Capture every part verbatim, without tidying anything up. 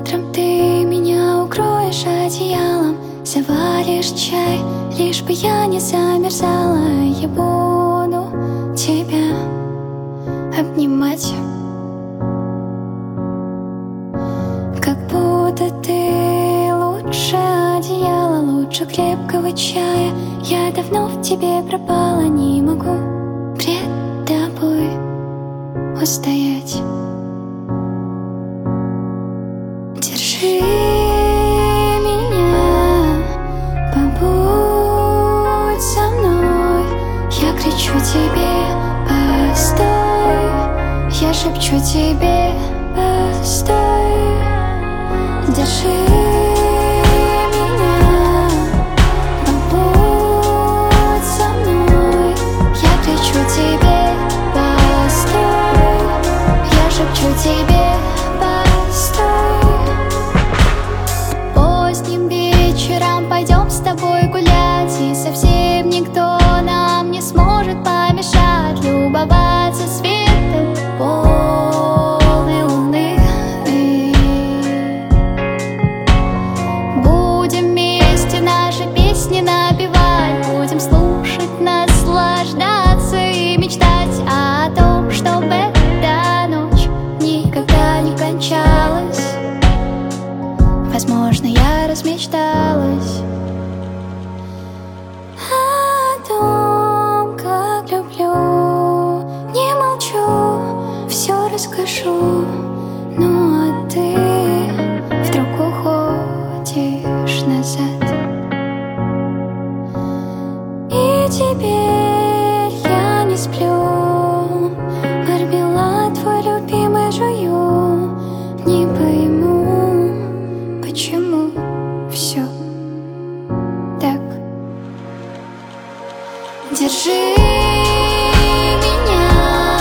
Утром ты меня укроешь одеялом, заваришь чай, лишь бы я не замерзала. Я буду тебя обнимать, как будто ты лучше одеяла, лучше крепкого чая. Я давно в тебе пропала, не могу пред тобой устоять. Держи меня, побудь со мной. Я кричу тебе: постой. Я шепчу тебе: постой. Держи меня, побудь со мной. Я кричу тебе: постой. Я шепчу тебе: постой. Поздним вечером пойдем с тобой гулять, и совсем никто нам не сможет помешать любоваться светом полной луны. Будем вместе наши песни напевать, будем слушать, наслаждаться и мечтать о том, чтобы эта ночь никогда не кончалась. Возможно, я размечталась о том, как люблю. Не молчу, все расскажу. Ну а ты вдруг уходишь назад, и теперь я не сплю. Мармелад твой любимый жую. Не пойму, почему все так. Держи меня,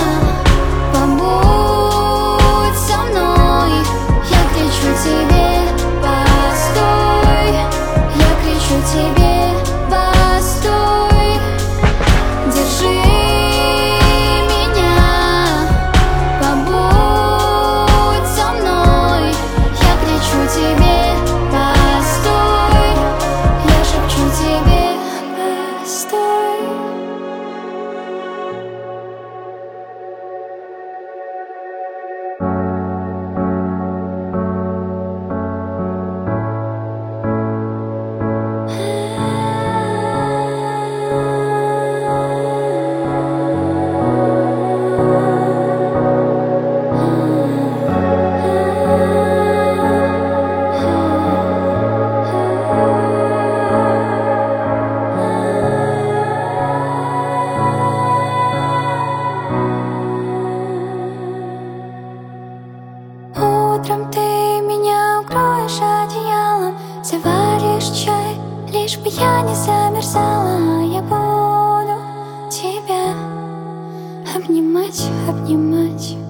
побудь со мной. Я кричу тебе: постой. Я кричу тебе: постой. Держи меня, побудь со мной. Я кричу тебе: постой. Я шепчу тебе: постой. Утром ты меня укроешь одеялом, заваришь чай, лишь бы я не замерзала. Я буду тебя обнимать, обнимать.